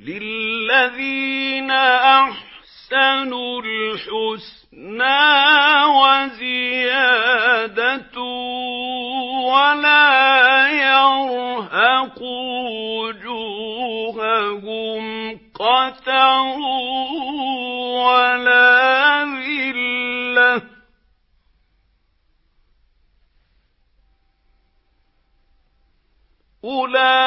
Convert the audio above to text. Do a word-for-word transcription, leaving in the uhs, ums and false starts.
لِلَّذِينَ أَحْسَنُوا الْحُسْنَىٰ وَزِيَادَةٌ وَلَا يَرْهَقُ وُجُوهَهُمْ قَتَرٌ وَلَا ذِلَّةٌ ۚ أُولَٰئِكَ